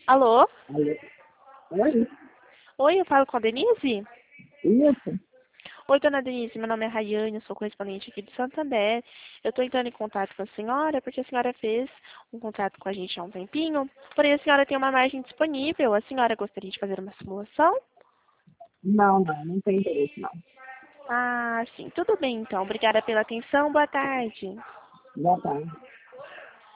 Alô? Alô? Oi? Oi, eu falo com a Denise? Isso? Oi, dona Denise, meu nome é Rayane, eu sou correspondente aqui de Santander. Eu estou entrando em contato com a senhora porque a senhora fez um contrato com a gente há um tempinho, porém a senhora tem uma margem disponível. A senhora gostaria de fazer uma simulação? Não tem interesse, não. Ah, sim, tudo bem então. Obrigada pela atenção, boa tarde. Boa tarde.